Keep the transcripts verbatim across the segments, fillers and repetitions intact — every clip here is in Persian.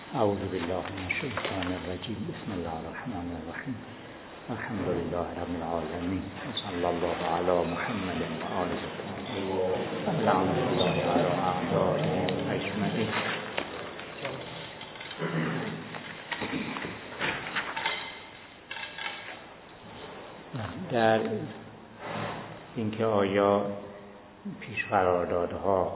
اعوذ بالله من الشیطان الرجیم. بسم الله الرحمن الرحیم. الحمد لله رب العالمین. صلی الله علی محمد و آله الطاهرین. لعنت الله علی اعدائهم اجمعین. در اینکه آیا پیش قراردادها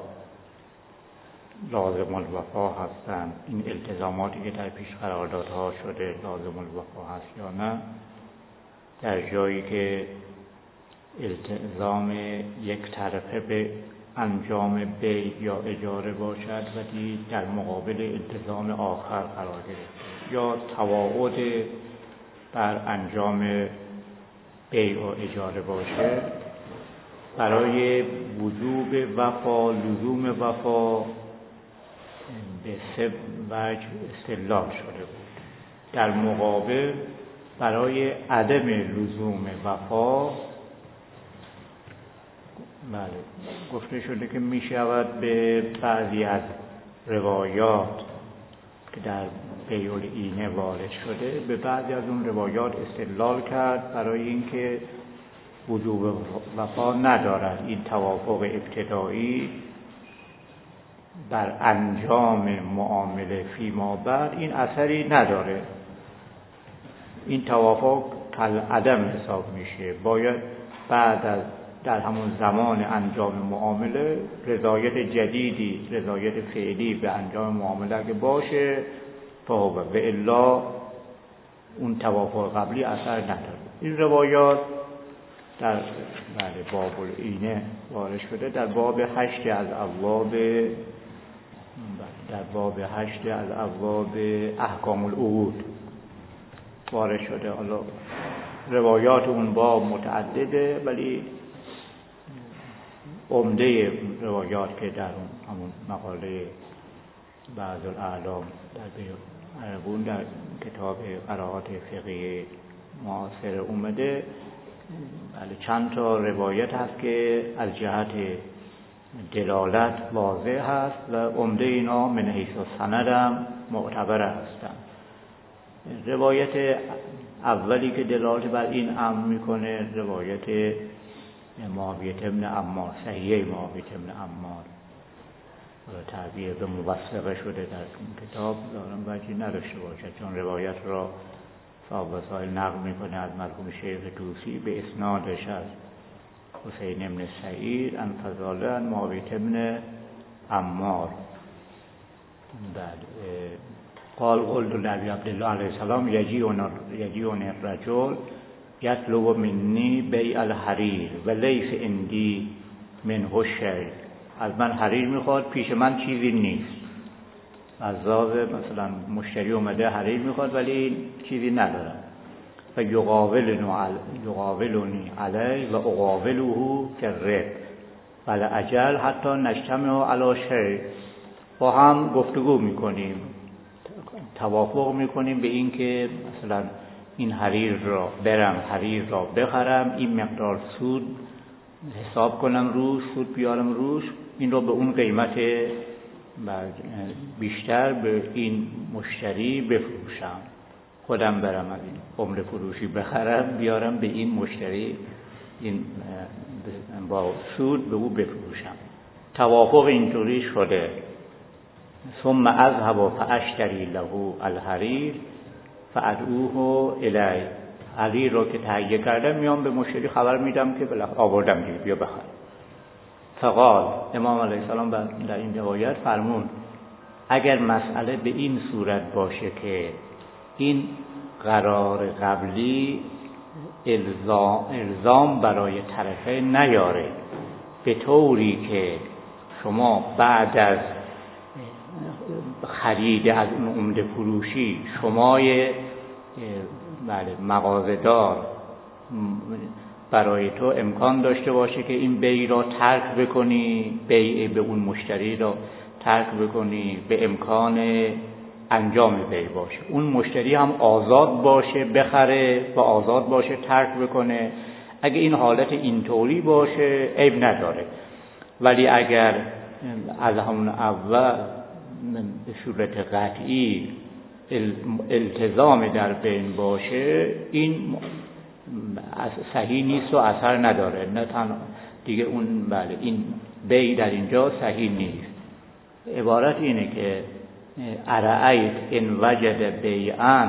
لازم الوفا هستند، این التزاماتی که در پیش قراردادها شده لازم الوفا هست یا نه، در جایی که التزام یک طرفه به انجام بیع یا اجاره باشد ولی در مقابل التزام آخر قرار گرفته، یا تواعد بر انجام بیع و اجاره باشه، برای وجوب وفا لزوم وفا به سه وجه استدلال شده بود. در مقابل برای عدم لزوم وفا بله گفته شده که می شود به بعضی از روایات که در بیع العینه وارد شده به بعضی از اون روایات استدلال کرد برای اینکه وجوب وفا ندارد این توافق ابتدایی بر انجام معامله فیما بعد این اثری نداره. این توافق کل عدم حساب میشه. باید بعد از در همون زمان انجام معامله رضایت جدیدی، رضایت فعلی به انجام معامله اگه باشه فهو، و الا اون توافق قبلی اثر نداره. این روایات در بله باب العینه وارد شده. در باب هشت از ابواب در باب هشت از ابواب احکام العقود وارد شده. حالا روایات اون باب متعدده ولی عمده روایات که در همون مقاله بعض الاعلام در بیان در کتاب قرائات فقهی معاصر اومده، بله چند تا روایت هست که از جهت دلالت واضح هست و عمده اینا من حیث السند هم معتبر هستند. روایت اولی که دلالت بر این امر میکنه روایت معاویه بن عمار، صحیح معاویه بن عمار، تعبیر به موثقه شده در این کتاب دارم وجهی نداشته باشد، چون روایت را صاحب وسائل نقل میکنه از مرحوم شیخ طوسی به اسنادش از حسین بن سعید عن فضاله عن معاویه بن عمار. بله قال قلت لابی عبدالله علیه السلام یجیون الرجل یطلب منی بیع الحریر و لیس عندی منه شیء. از من حریر میخواد، پیش من چیزی نیست. عذاب مثلا مشتری اومده حریر میخواد ولی چیزی نداره. و یقاولنی علی و اقاوله کررب ولی اجل حتی نجتمع علی شیء. با هم گفتگو میکنیم، توافق میکنیم به این که مثلا این حریر را برم حریر را بخرم، این مقدار سود حساب کنم روش، سود بیارم روش، این را به اون قیمت بیشتر به این مشتری بفروشم، خودم برم از این عمر فروشی بخرم بیارم به این مشتری این با سود به او بفروشم. توافق اینطوری شده. ثم اذهب فاشتری له الحریر فادعوه الی. حریر رو که تهیه کردم میام به مشتری خبر میدم که بالاخره آوردم دیگه بیا بخر. فقال امام علیه السلام در این روایت فرمون اگر مسئله به این صورت باشه که این قرار قبلی الزام, الزام برای طرفین نیاره، به طوری که شما بعد از خرید از اون عمده فروشی شمای بله مغازه‌دار برای تو امکان داشته باشه که این بیع را ترک بکنی، بیع به اون مشتری را ترک بکنی، به امکان انجام بیع باشه، اون مشتری هم آزاد باشه بخره و آزاد باشه ترک بکنه. اگه این حالت اینطوری باشه عیب نداره. ولی اگر از همون اول به صورت قطعی التزام در بین باشه، این صحیح نیست و اثر نداره. نه تنها دیگه اون بله این بی در اینجا صحیح نیست. عبارت اینه که ارأیت ان وجد بیعا،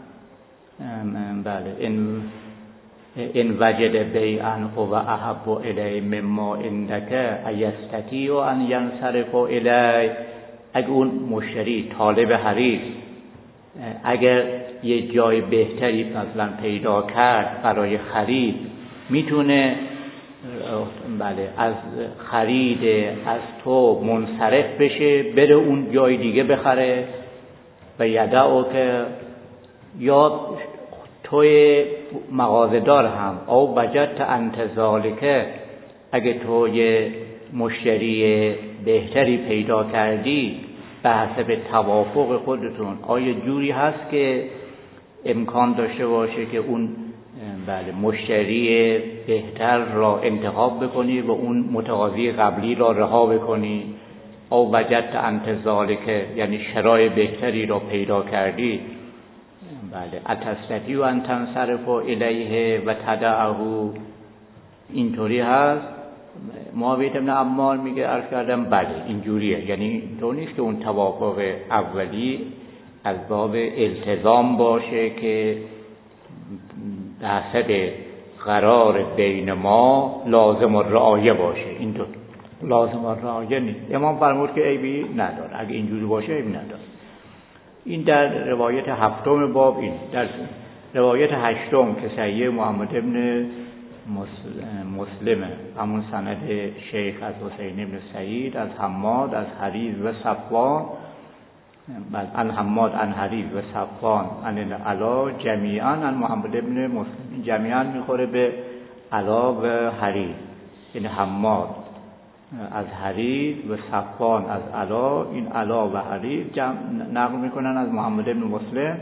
بله ان ان وجد بیعا هو احب الی مما عندک ایستطیع ان ینصرف الی. اگه اون مشتری طالب حریص اگر یه جای بهتری مثلا پیدا کرد برای خرید، میتونه بله از خرید از تو منصرف بشه، بره اون جای دیگه بخره و یدعو که یا توی مغازه‌دار هم او وجدت انت ذالک، اگه تو یه مشتری بهتری پیدا کردی به حسب توافق خودتون، آیا جوری هست که امکان داشته باشه که اون بله مشتری بهتر را انتخاب بکنی و اون متقاضی قبلی را رها بکنی؟ او وجدت انت ذالک یعنی شرای بهتری را پیدا کردی، بله اتستطیع ان تنصرف الیه و تدعه. اینطوری هست. معاویه بن عمار میگه عرض کردم بله اینجوریه، یعنی اینطور نیست که اون توافق اولی از باب التزام باشه که به حسب قرار بین ما لازم الرعایه باشه. اینطور لازم الرعایه نیست. امام فرمود که عیبی نداره، اگه اینجوری باشه عیبی نداره. این در روایت هفتم باب. این در روایت هشتم که صحیح محمد ابن مسلمه، همون سند شیخ از حسین ابن سعید از حماد از حریز و صفوان، بعد ان حماد ان حریز و صفوان ان علا جمیعا ان محمد ابن مسلم. جمیعا میخوره به علا و حریز، یعنی حماد از حریز و صفوان از علا. این علا و حریز نقل میکنن از محمد ابن مسلم،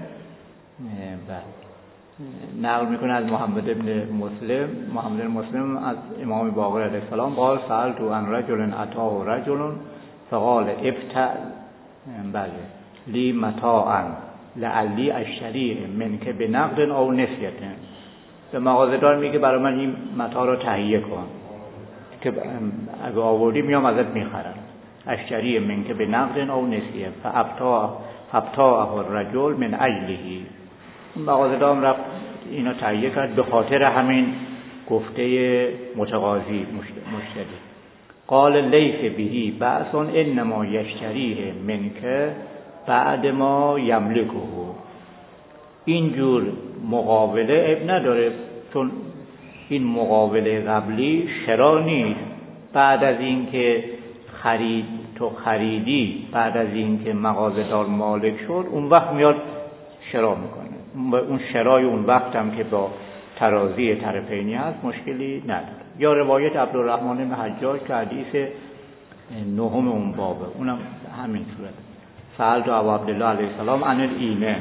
نقل میکنه از محمد ابن مسلم. محمد ابن مسلم از امام باقر علیه السلام قال سألت عن رجل اتاه رجل فقال ابتع بله لی متاعا لعلی اشتریه منک بنقد او نسیه. به مغازه‌دار میگه برای من این متاع رو تهیه کن که اگه آوردی میام ازت میخرم. اشتریه منک بنقد او نسیه فابتاع فابتاعه الرجل من اجله. اون مغازه‌دار رفت اینا تهیه کرد به خاطر همین گفته متقاضی مشتری. قال لیس بهی بأس انما یشتریه منک بعد ما یملکه. اینجور مقابله عیب نداره، چون این مقابله قبلی شرا نیست. بعد از این که خرید تو خریدی، بعد از این که مغازه‌دار مالک شد، اون وقت میاد شرا میکنه. اون شرای اون وقت هم که با ترازی طرفینی هست مشکلی نداره. یا روایت عبدالرحمن بن حجاج که حدیث نهم اون بابه، اونم همین صورت. سألت ابو عبدالله علیه السلام عن العینه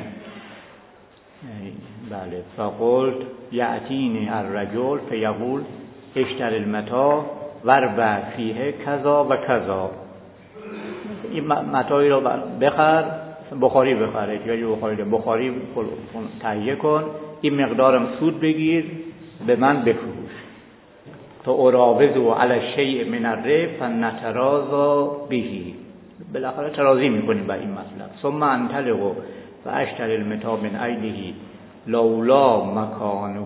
بله فقلت یأتینی الرجل فیقول اشتر المتاع وربع فیه کذا و کذا. این متاعی رو بخر، بخاری بخره یا بخاری بخاری تهیه کن، این مقدارم سود بگیر به من بفروش تا اراوض علی الشیء من الربح فنتراضا بهی. بالاخره ترازی میکنیم با این مطلب. ثم انطلق و اشتری المتاع من عیله لولا مکانه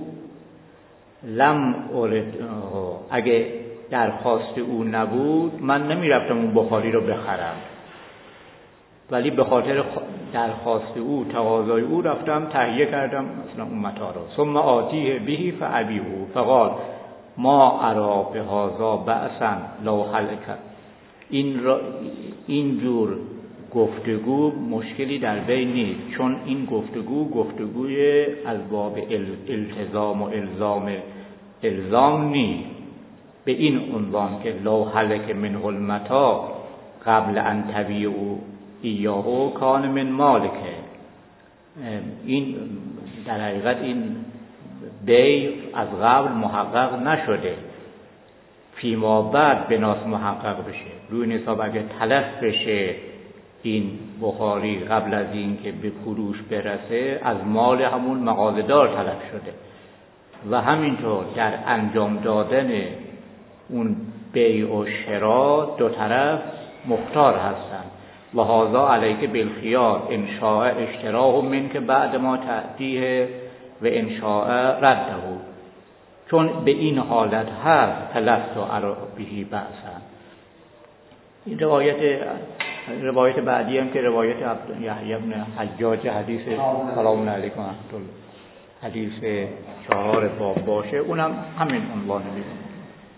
لم ارد. اگه درخواست او نبود من نمیرفتم اون بخاری رو بخرم، ولی به خاطر درخواست او تقاضای او رفتم تهیه کردم مثلا اون متاع رو. ثم آتیه بهی فابیعه فقال ما ارا بهذا بأسا لو هلک. این را این جور گفتگو مشکلی در بین نیست، چون این گفتگو گفتگوی از باب التزام و الزام الزام نیست. به این عنوان که لو هلک منه المتاع قبل ان تبیعوا ایاهو کان من مالکه. این در حقیقت این بیع از قبل محقق نشده، فیما بعد بناس محقق بشه. روی نصاب اگه تلف بشه این بخاری قبل از این که به فروش برسه از مال همون مغازه‌دار طلب شده و همینطور در انجام دادن اون بیع و شرا دو طرف مختار هستند. و هذا علیک بالخیار ان شاء اشتراه منک بعد ما تأتیه و ان شاء رده، چون به این حالت هست تلفت و عربیه بأسا. این روایت روایت بعدی هم که روایت یحیی بن حجاج حدیث سلام علیکم حدیث چهار باب باشه، اونم همین عنوان می‌کنه.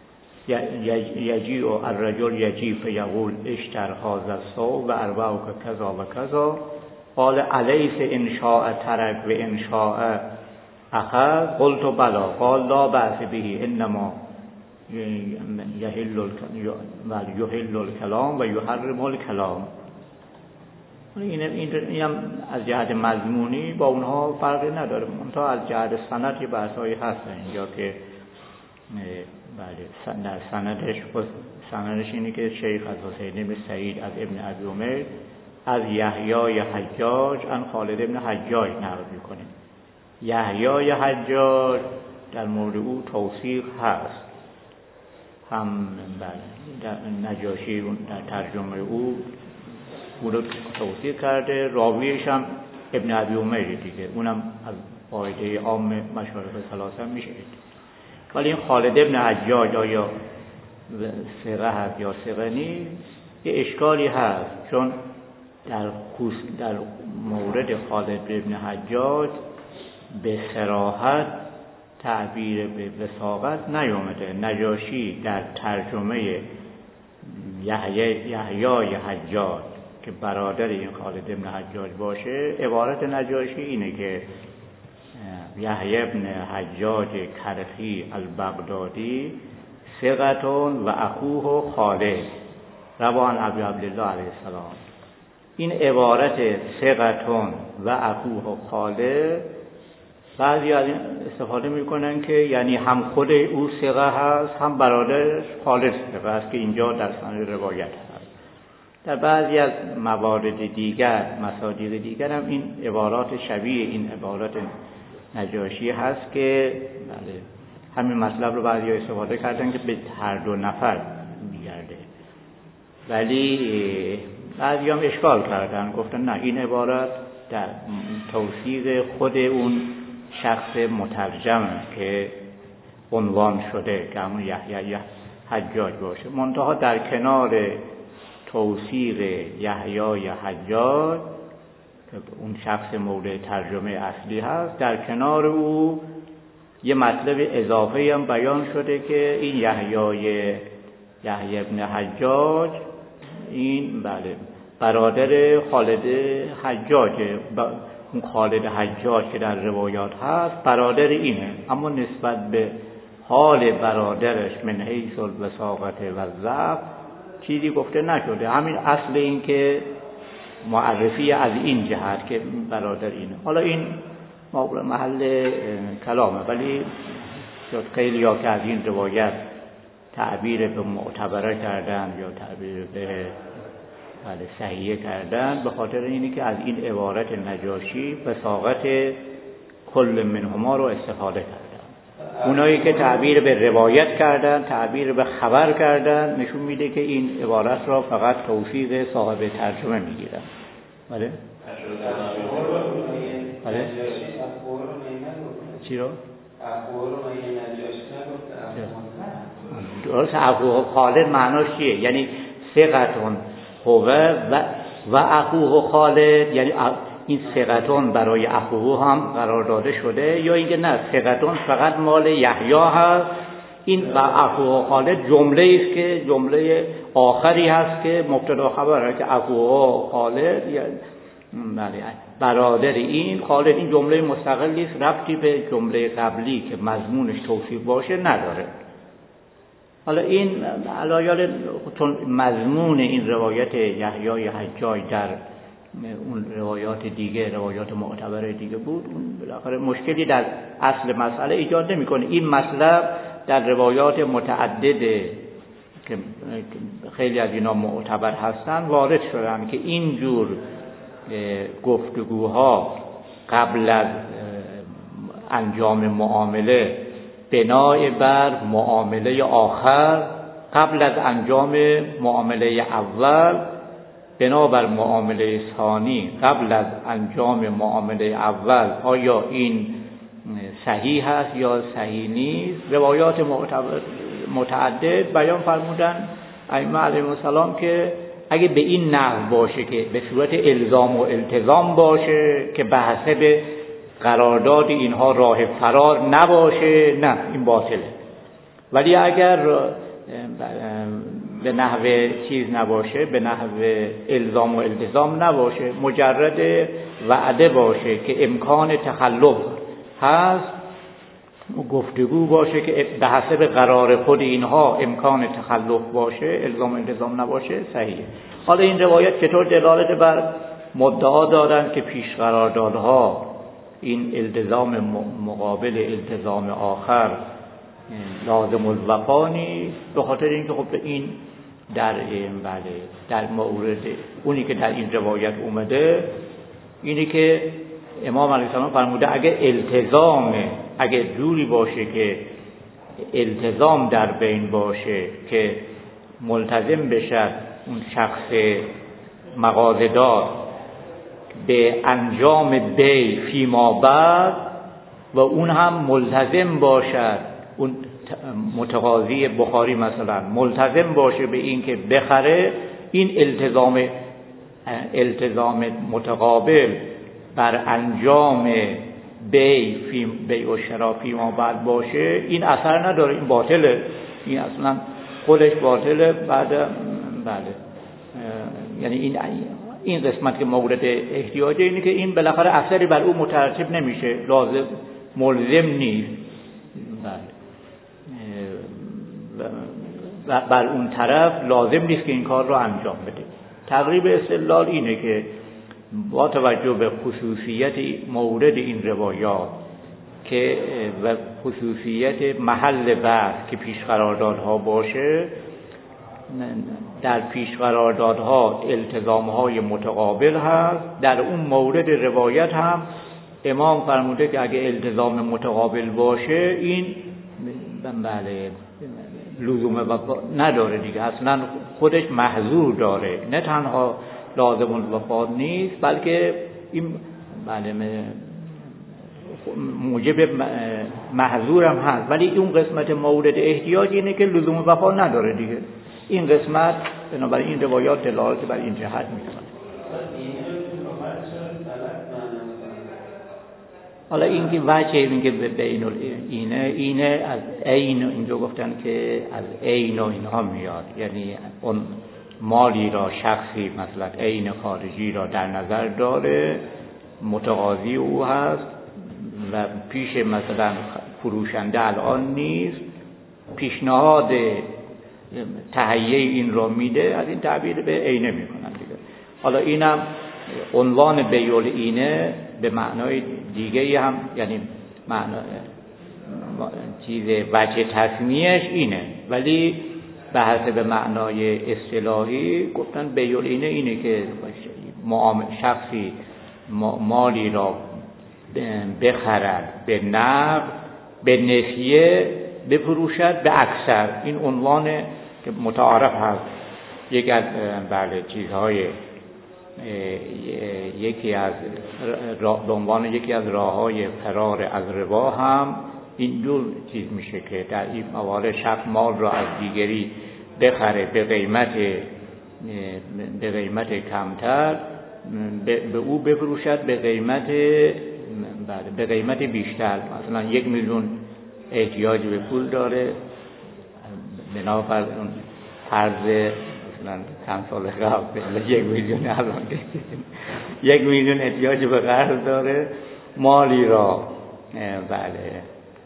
یجیء الرجل یجیء فیقول اشتر هذا الثوب و اربعک کذا و کذا قال الیس ان شاء ترک و ان شاء اخذ قلت بلا قال لا بأس به انما یحل یحل الکلام و یحرم الکلام. این اینم از جهت مضمونی با اونها فرقی نداره، منتها از جهت سند یه بحثایی هست اینجا که بله در سندش سندش اینه که شیخ از حسین بن سعید از ابن ابی عمر از یحیی حجاج ان خالد ابن حجاج نقل می‌کنه. یحیی حجاج در مورد او توثیق هست، هم بله در نجاشی در ترجمه او او رو توثیق کرده، راویش هم ابن ابی عمر دیگه، اونم از قاعده عام مشایخ ثلاثه میشه. ولی این خالد ابن حجاج آیا ثقه هست یا ثقه نیست یه اشکالی هست، چون در در مورد خالد ابن حجاج به صراحت تعبیر به وثاقت نیامده. نجاشی در ترجمه یحیی حجاج که برادر این خالد ابن حجاج باشه، عبارت نجاشی اینه که یحیی ابن حجاج کرخی البغدادی ثقتون و اخوه خالد روان ابی عبدالله علیه السلام. این عبارت ثقتون و اخوه خالد بعضی از این استفاده میکنن که یعنی هم خود او ثقه هست هم برادرش خالد ثقه است که اینجا در سند روایت هست. در بعضی از موارد دیگر مصادیق دیگر هم این عبارات شبیه این عبارات نجاشی هست که بله همین مطلب رو بعضی استفاده کردن که به هر دو نفر میگرده، ولی بعضی هم اشکال کردن، گفتن نه این عبارت در توثیق خود اون شخص مترجم که عنوان شده که همون یحیی حجاج باشه، منتها در کنار توثیق یحیی حجاج که اون شخص مورد ترجمه اصلی هست، در کنار او یه مطلب اضافه هم بیان شده که این یحیی یحیی ابن حجاج این بله برادر خالد حجاج، اون خالد حجاج که در روایات هست برادر اینه، اما نسبت به حال برادرش من حیث الوثاقت و ضعف چیزی گفته نشده. همین اصل این که معرفی از این جهت که برادر اینه. حالا این محل کلامه، ولی خیلی ها که از این روایت تعبیر به معتبره کردن یا تعبیر به بله صحیحه کردن به خاطر اینه که از این عبارت نجاشی وثاقت کل منهما رو استفاده کردن. اونایی که تعبیر به روایت کردن، تعبیر به خبر کردن، نشون میده که این عبارت را فقط توثیق صاحب ترجمه میگیرن. بله؟ بله؟ چی رو؟ درست اخوه خالد معناش چیه؟ یعنی ثقتون هوه و و اخوه خالد، یعنی این ثقتون برای اخوه هم قرار داده شده، یا اینکه نه ثقتون فقط مال یحیی هست، این و اخوه خالد جمله است که جمله آخری هست که مبتدا خبره که اخوه خالد یعنی برادر این خالد، این جمله مستقلی است، ربطی به جمله قبلی که مضمونش توصیف باشه نداره. حالا این علایال چون مضمون این روایت یحیی حجاج در اون روایات دیگه، روایات معتبر دیگه بود، اون بالاخره مشکلی در اصل مسئله ایجاد نمیکنه. این مطلب در روایات متعدد که خیلی از اینا معتبر هستن وارد شدن که این جور گفتگوها قبل از انجام معامله بنای بر معامله آخر، قبل از انجام معامله اول بنابر معامله ثانی قبل از انجام معامله اول آیا این صحیح هست یا صحیح نیست. روایات متعدد بیان فرمودن ائمه علیهم السلام که اگه به این نحو باشه که به صورت الزام و التزام باشه که به حسب قرارداد اینها راه فرار نباشه، نه این باطله. ولی اگر به نحو چیز نباشه، به نحو الزام و التزام نباشه، مجرد وعده باشه که امکان تخلف هست، گفتگو باشه که به حسب قرار خود اینها امکان تخلف باشه، الزام و التزام نباشه، صحیحه. حالا این روایت چطور دلالت بر مدعا دارن که پیش قراردادها این التزام مقابل التزام آخر لازم الوفا نیست؟ به خاطر اینکه خب این در بله در مورد اونی که در این روایت اومده اینی که امام علیه السلام فرموده اگه التزام اگه جوری باشه که التزام در بین باشه که ملتزم بشد اون شخص مغازه‌دار به انجام بی فیما بعد و اون هم ملتزم باشد، اون متقاضی بخاری مثلا ملتزم باشه به این که بخره، این التزام التزام متقابل بر انجام بی فی بی و شرا فیما بعد باشه، این اثر نداره، این باطله، این اصلا خودش باطله. بعد بله یعنی این این قسمت که مورد احتیاجه اینه که این بالاخره اثری بر او مترتب نمیشه، لازم ملزم نیست. بله بر اون طرف لازم نیست که این کار رو انجام بده. تقریب استدلال اینه که با توجه به خصوصیت مورد این روایات که و خصوصیت محل بحث که پیش قراردادها باشه، در پیش قراردادها التزامهای متقابل هست، در اون مورد روایت هم امام فرموده که اگه التزام متقابل باشه این بله لزوم وفا نداره دیگه، اصلا خودش محظور داره، نه تنها لازم الوفا نیست بلکه این بله موجب محظور هم هست. ولی اون قسمت مورد احتیاج اینه که لزوم وفا نداره دیگه. این قسمت بنابراین این روایات دلالت بر این جهت میکنه. حالا این که وجه این که بین اینه اینه از عین، اینجا گفتن که از عین و اینها میاد، یعنی اون مالی را شخصی مثلا عین خارجی را در نظر داره، متقاضی او هست و پیش مثلا فروشنده الان نیست، پیشنهاد تهیه این را میده، از این تعبیر به عینه میکنن دیگه. حالا اینم عنوان بیع اینه به معنای دیگه هم، یعنی معنا چیز وجه تسمیهش اینه، ولی به حسب معنای اصطلاحی گفتن بیع اینه اینه که شخصی مالی را بخرد به نقد، به نسیه بفروشد به اکثر. این عنوان که متعارف هست، یکی از بله چیزهای یکی از به عنوان یکی از راههای فرار از ربا هم این دو چیز میشه که در این موارد شخص مال را از دیگری بخره به قیمت به قیمت کمتر، به او بفروشد به قیمت به قیمت بیشتر. مثلا یک میلیون احتیاج به پول داره، بنابر اون قرض مثلا چند سال قبل یک میلیون الان یک میلیون احتیاج به قرض داره، مالی را بله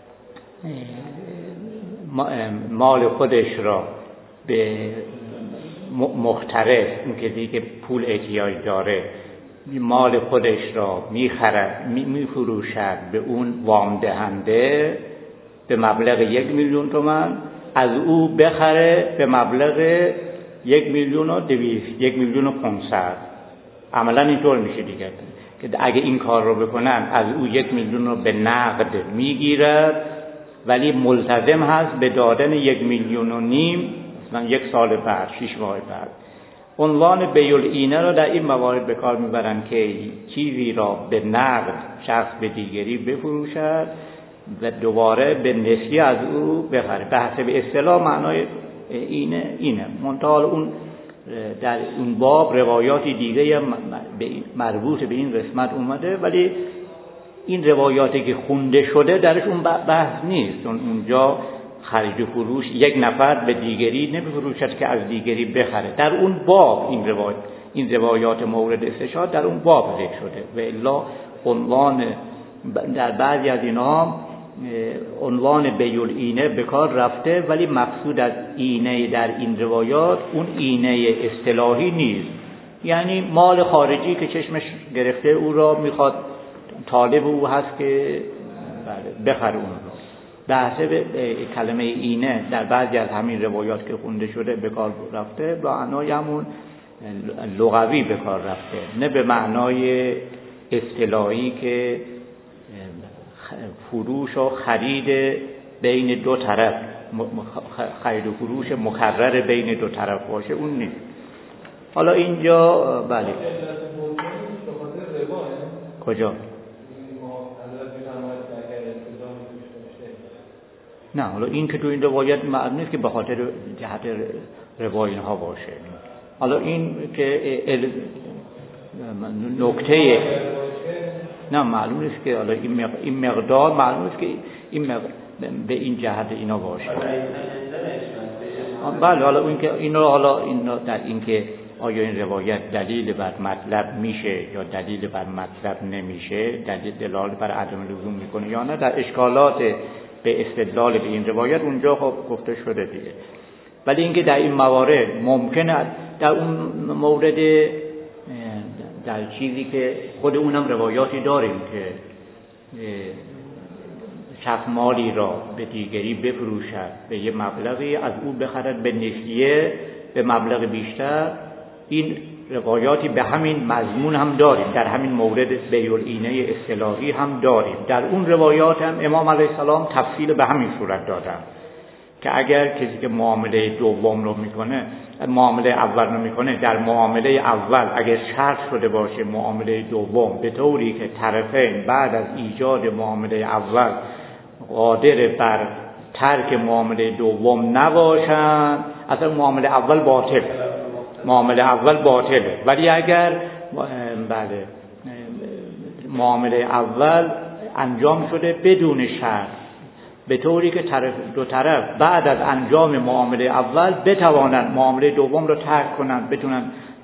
مال خودش را به مخترع، اون کسی که پول احتیاج داره مال خودش را میخرد میفروشد به اون وام دهنده به مبلغ یک میلیون تومان از او بخره به مبلغ یک میلیون و دویست، یک میلیون و پانصد. عملا اینطور میشه دیگه که اگه این کار رو بکنن از او یک میلیون رو به نقد میگیرد، ولی ملتزم هست به دادن یک میلیون و نیم مثلا یک سال بعد، شش ماه بعد. عنوان بیع‌العینه رو در این موارد به کار میبرن که چیزی را به نقد شخص به دیگری بفروشد و دوباره به نسیه از او بخره. به حسب اصطلاح معنای اینه اینه منتها اون در اون باب روایاتی دیگه مربوط به این قسمت اومده، ولی این روایاتی که خونده شده درش اون بحث نیست. اونجا خرید و فروش یک نفر به دیگری نمیفروشد که از دیگری بخره. در اون باب این روایات این روایات مورد استشهاد در اون باب ذکر شده و الا عنوان در بعضی از اینها عنوان بیع‌العینه به کار رفته، ولی مقصود از اینه در این روایات اون اینه اصطلاحی نیست، یعنی مال خارجی که چشمش گرفته او را میخواد، طالب او هست که بخره اون رو. به حسب کلمه اینه در بعضی از همین روایات که خونده شده به کار رفته با معنای همون لغوی به کار رفته، نه به معنای اصطلاحی که فروش و خرید بین دو طرف، خرید و فروش مکرر بین دو طرف باشه، اون نیست. حالا اینجا بله کجا؟ نه حالا این که تو این روایت معلوم نیست که به خاطر جهت روایت ها باشه. حالا این که نکته نه معلوم نیست که حالا این مقدار معلوم نیست که این مقدار به این جهت اینا باشه. بله حالا این که اینو حالا این در این که آیا این روایت دلیل بر مطلب میشه یا دلیل بر مطلب نمیشه، دلیل دلالت بر عدم لزوم میکنه یا نه، در اشکالات به استدلال به این روایت اونجا خب گفته شده دیگه. ولی اینکه در این موارد ممکنه در اون مورد در چیزی که خود اونم روایاتی داریم که شخص مالی را به دیگری بفروشد به یه مبلغی، از او بخرد به نسیه به مبلغ بیشتر، این روایاتی به همین مضمون هم داریم، در همین مورد بیع‌العینه اصطلاحی هم داریم. در اون روایات هم امام علیه السلام تفصیل به همین صورت دادن که اگر کسی که معامله دوم رو میکنه، معامله اول رو میکنه، در معامله اول اگر شرط شده باشه معامله دوم به طوری که طرفین بعد از ایجاد معامله اول قادر بر ترک معامله دوم نباشن، اصلا معامله اول باطل معامله اول باطله. ولی اگر بله معامله اول انجام شده بدون شرط به طوری که طرف دو طرف بعد از انجام معامله اول بتوانند معامله دوم رو ترک کنند، بتونن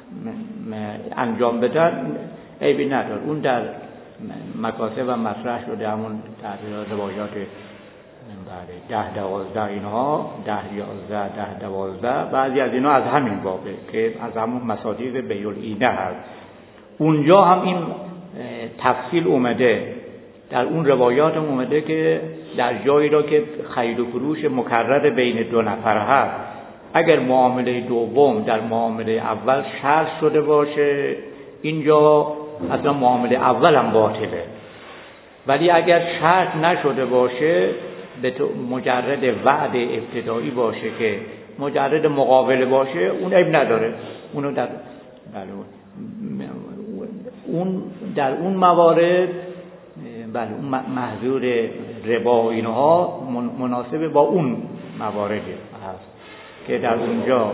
انجام بدن، عیبی نداره. اون در مکاسب و مطرح شده، همون در روایات بله ده دوازده اینها، ده یازده ده دوازده، بعضی از اینها از همین بابه که از همون مصادیق بیع‌العینه هست. اونجا هم این تفصیل اومده، در اون روایات هم اومده که در جایی را که خرید و فروش مکرر بین دو نفر هست، اگر معامله دوم در معامله اول شرط شده باشه، اینجا اصلا معامله اول هم باطله. ولی اگر شرط نشده باشه، به مجرد وعد ابتدایی باشه که مجرد مقابله باشه، اون عیب نداره. اونو در اون در اون موارد بله اون محظور ربا اینها مناسب با اون موارد هست که در اونجا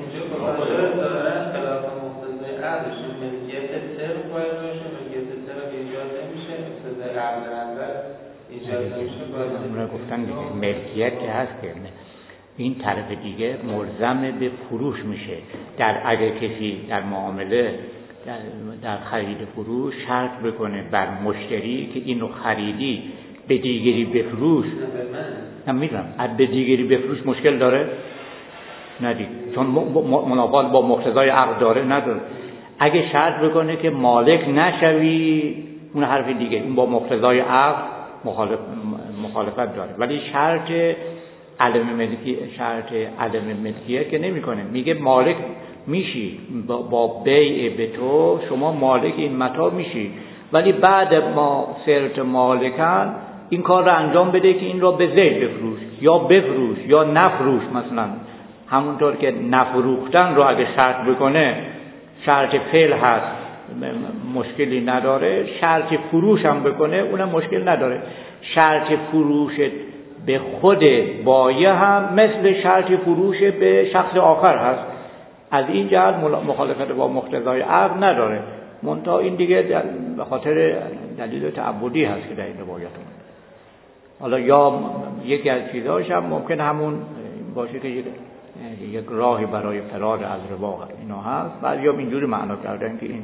اون گفتن ملکیت که هست که این طرف دیگه ملزم به فروش میشه. در اگه کسی در معامله در, در خرید فروش شرط بکنه بر مشتری که اینو خریدی به دیگری بفروش، من میدونم به دیگری بفروش مشکل داره ندید، چون منافات با مقتضای عقد داره نداره. اگه شرط بکنه که مالک نشوی، اون حرف دیگه، این با مقتضای عقد مخالف مخالفت داره. ولی شرط عدم ملکی شرط عدم ملکیت که نمیکنه، میگه مالک میشی با, با بیع به تو شما مالک این متاع میشی، ولی بعد ما صرت مالکن این کار رو انجام بده که این را به زید بفروش یا بفروش یا نفروش. مثلا همونطور که نفروختن رو اگه شرط بکنه شرط فعل هست مشکلی نداره، شرط فروش هم بکنه اونم مشکل نداره. شرط فروش به خود بایع هم مثل شرط فروش به شخص آخر هست، از این جهت مخالفت با مقتضای عقل نداره. منتها این دیگه به خاطر دلیل تعبدی هست که در این روایت اومده. حالا یا یکی از چیزهاش هم ممکن همون باشه که یک یک راهی برای فرار از ربا اینا هست. بعضیا اینجوری معنا کردن که این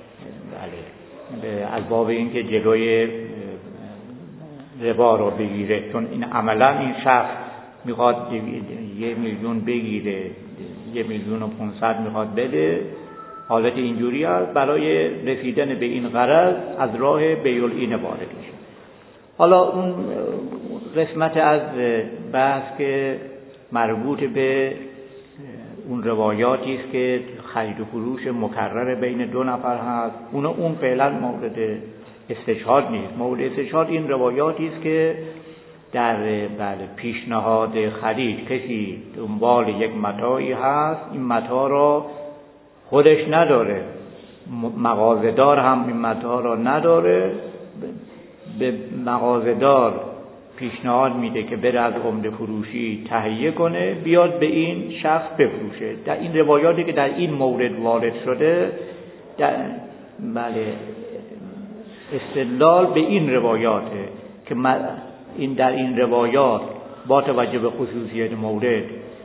بله از باب این که جلوی ربا رو بگیره، چون این عملا این شخص میخواد یه میلیون بگیره، یه میلیون و پونصد میخواد بده، حالت اینجوری هست، برای رسیدن به این غرض از راه بیع العین وارد میشه. حالا اون قسمت از بحث که مربوط به اون روایاتی است که خرید و فروش مکرر بین دو نفر هست، اون اون فعلا مورد استشهاد نیست. مورد استشهاد این روایاتی است که در بله پیشنهاد خرید کسی دنبال یک متاعی هست، این متاع را خودش نداره، مغازه‌دار هم این متاع را نداره، به مغازه‌دار پیشنهاد میده که بره از عمده فروشی تهیه کنه بیاد به این شخص بفروشه. در این روایاتی که در این مورد وارد شده در بله استدلال به این روایاته که این در این روایات با توجه به خصوصیت مورد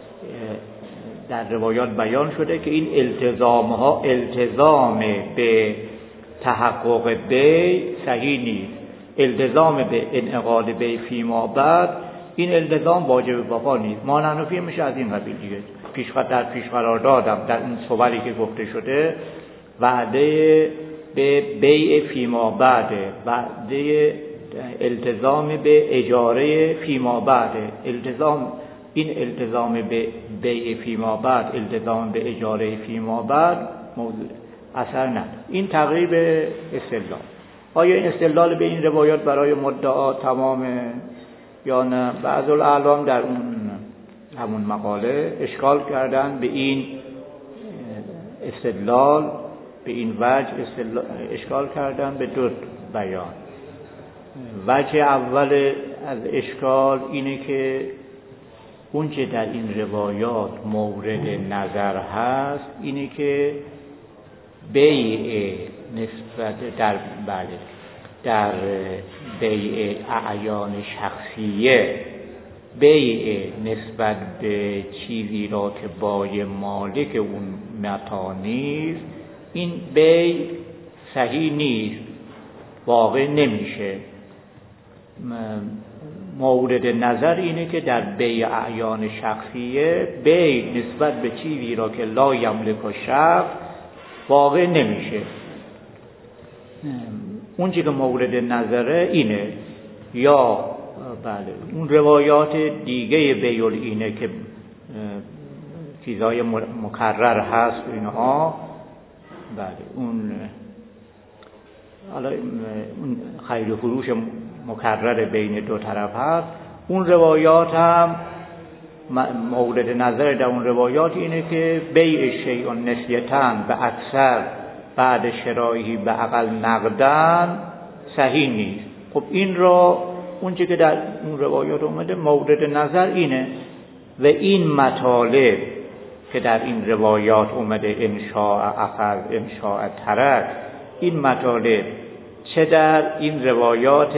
در روایات بیان شده که این التزام ها التزام به تحقق بیع صحیح نیست. التزام به انعقاد بیع فیما بعد این التزام واجب وفا نیست. ما حنفی میشه از این قبیل دیگه. پیش در پیش قرار دادم در این صوری که گفته شده وعده به بیع فیما بعد، وعده التزام به اجاره فیما بعد، التزام این التزام به بیع فیما بعد، التزام به اجاره فیما بعد موضوع اثر نداره. این تقریب استدلال. آیا این استدلال به این روایات برای مدعا تمامه یا نه؟ بعض الاعلام در اون همون مقاله اشکال کردن به این استدلال، به این وجه اشکال کردن به دو بیان. وجه اول از اشکال اینه که اونچه در این روایات مورد نظر هست اینه که بیع نسبت در بله در بیع اعیان شخصیه، بیع نسبت به چیزی را که بای مالک اون متاع نیست، این بیع صحیح نیست، واقع نمیشه. مورد نظر اینه که در بیع اعیان شخصیه بیع نسبت به چیزی را که لا یملک الشخص واقع نمیشه. اون چیزی که مورد نظره اینه. یا بله اون روایات دیگه بیع العینه که چیزهای مکرر هست اینها، بله اون حالا اون خرید و فروش مکرر بین دو طرف هست، اون روایات هم مورد نظر در اون روایات اینه که بیع شیء نسیتن به اکثر بعد شرایحی به اقل نقدن صحیح نیست. خب این را اون چیزی که در اون روایات اومده مورد نظر اینه و این مطالب که در این روایات اومده انشاء اخذ انشاء ترک، این مطالب چه در این روایات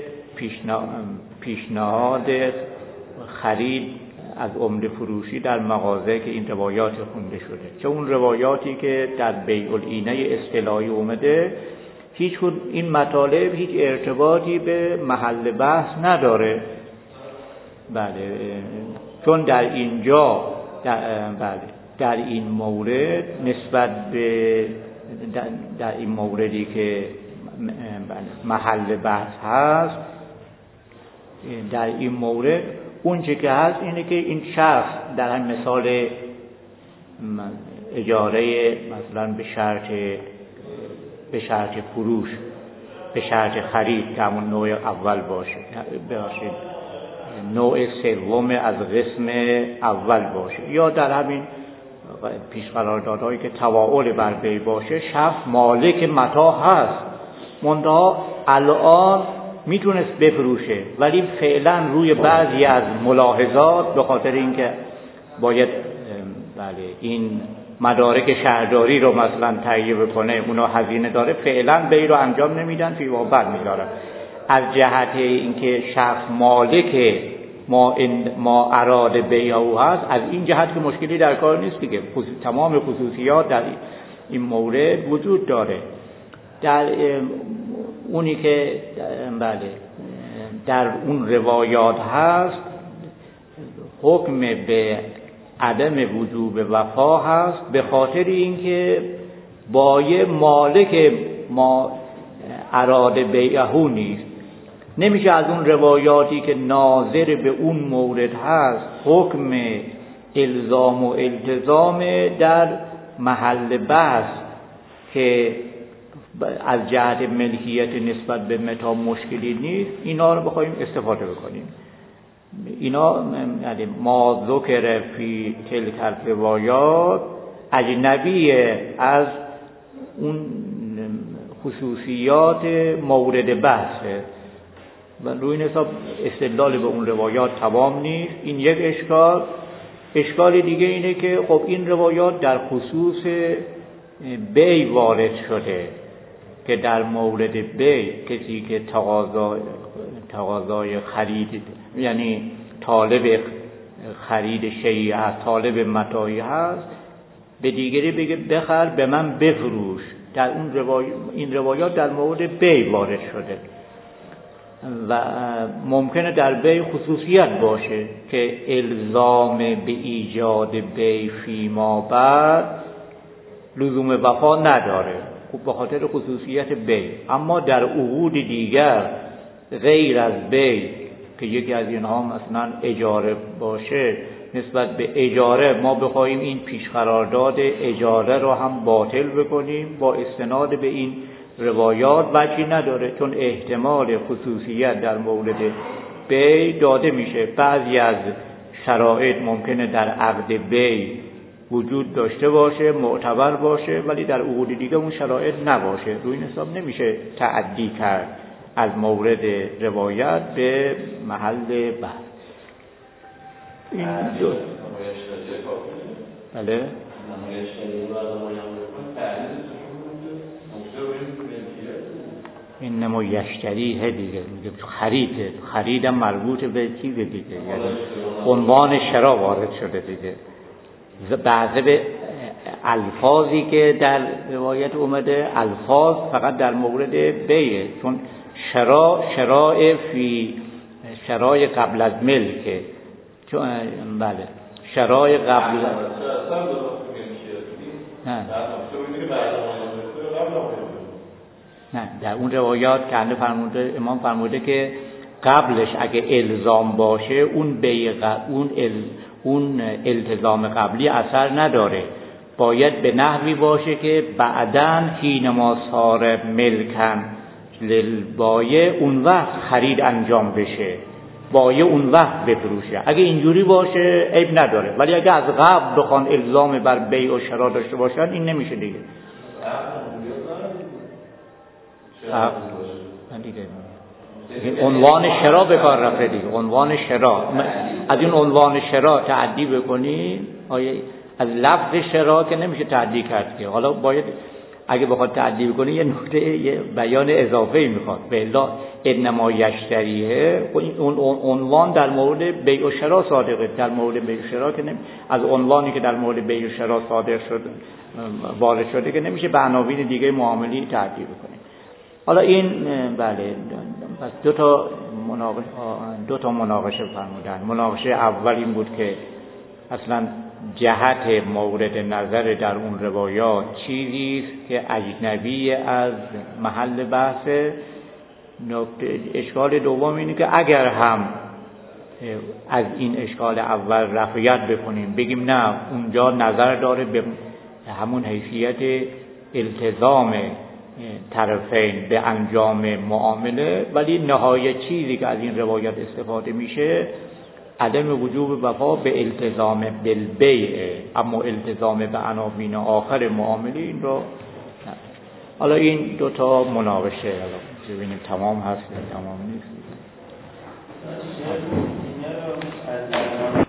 پیشنهاد خرید از عمده فروشی در مغازه که این روایات خونده شده، چه اون روایاتی که در بیع العینه اصطلاحی اومده، هیچ این مطالب هیچ ارتباطی به محل بحث نداره. بله چون در اینجا در, بله در این مورد نسبت به در, در این موردی که محل بحث هست، در این مورد اون چه که هست اینه که این شخص در همین مثال اجاره مثلا به شرط به شرط فروش، به شرط خرید که همون نوع اول باشه، ببخشید نوع سوم از قسم اول باشه، یا در همین پیش قراردادهایی که تواول بر بی باشه، شخص مالک متاع هست، منتها الان میتونست بفروشه ولی فعلا روی بعضی از ملاحظات به خاطر اینکه باید بله این مدارک شهرداری رو مثلا تهیه بکنه، اونا هزینه داره، فعلا بی رو انجام نمیدن، فی وابر میذارن. از جهت اینکه شخص مالک ما این ما اراد بیعه هست، از این جهت که مشکلی در کار نیست دیگه، تمام خصوصیات در این مورد وجود داره. در اونی که بله در اون روایات هست حکم به عدم وجوب وفا هست، به خاطر اینکه بایع مالک ما اراد بیعه نیست. نمیشه از اون روایاتی که ناظر به اون مورد هست حکم الزام و التزام در محل بحث که از جهت ملکیت نسبت به متاع مشکلی نیست، اینا رو بخوایم استفاده بکنیم. اینا یعنی ما ذکر فی تلک الروایات اجنبیه از اون خصوصیات مورد بحثه و روی این حساب استدلال به اون روایات تمام نیست. این یک اشکال. اشکال دیگه اینه که خب این روایات در خصوص بی وارد شده که در مورد بی کسی که تقاضا تقاضای خرید، یعنی طالب خرید شیء هست، طالب متاعی هست، به دیگری بگه بخر به من بفروش، در اون روایات این روایات در مورد بی وارد شده و ممکنه در بی خصوصیت باشه که الزام به ایجاد بی فیما بعد لزوم وفا نداره، خب به خاطر خصوصیت بی. اما در عقود دیگر غیر از بی که یکی از اینها مثلا اجاره باشه، نسبت به اجاره ما بخوایم این پیش قرارداد اجاره رو هم باطل بکنیم، با استناد به این روایات وجهی نداره، چون احتمال خصوصیت در مورد بی داده میشه. بعضی از شرایط ممکنه در عقد بی وجود داشته باشه، معتبر باشه، ولی در عقود دیگه اون شرایط نباشه. روی این حساب نمیشه تعدی کرد از مورد روایت به محل بحث. این دو بله این نمو یشتریه دیگه، خریده، خریدم مربوط به چیزه دیگه، یعنی عنوان شرا وارد شده دیگه. بعضی به الفاظی که در روایت اومده الفاظ فقط در مورد بیه، چون شرا شراء فی شرای قبل از ملکه، چون بله شرای قبل نه نه در اون روایات که فرموده امام فرموده که قبلش اگه الزام باشه اون بیع اون ال اون التزام قبلی اثر نداره، باید به نحوی باشه که بعداً حین ما صار ملکن للبایع اون وقت خرید انجام بشه، بایع اون وقت بفروشه. اگه اینجوری باشه عیب نداره، ولی اگه از قبل بخوان الزام بر بیع و شرا داشته باشن این نمیشه دیگه. دیگه عنوان شرا به کار رفته دیگه، عنوان شرا. از این عنوان شرا تعدی بکنی، آیه از لفظ شرا که نمیشه تعدی کرد که، حالا باید اگه بخواد تعدی بکنی یه نکته یه بیان اضافه‌ای میخواد، به الا انما یشتریه، اون عنوان در مورد بیع و شرا صادقه، در مورد بیع و شرا که نمی... از عنوانی که در مورد بیع و شرا صادق شده وارد شده که نمیشه به عناوین دیگه معاملی تعدی بکنی. حالا این بله پس دو تا مناقشه دو تا مناقشه فرمودن. مناقشه اول این بود که اصلا جهت مورد نظر در اون روایات چیزی است که اجنبی از محل بحث. نکته اشکال دوم اینه که اگر هم از این اشکال اول رفعیت بکنیم، بگیم نه اونجا نظر داره به همون حیثیت التزام طرفین به انجام معامله، ولی نهایت چیزی که از این روایت استفاده میشه عدم وجوب وفا به التزام بالبیع، اما التزام به عناوین آخر معامله این رو. حالا این دوتا مناقشه ببینیم تمام هست یا تمام نیست.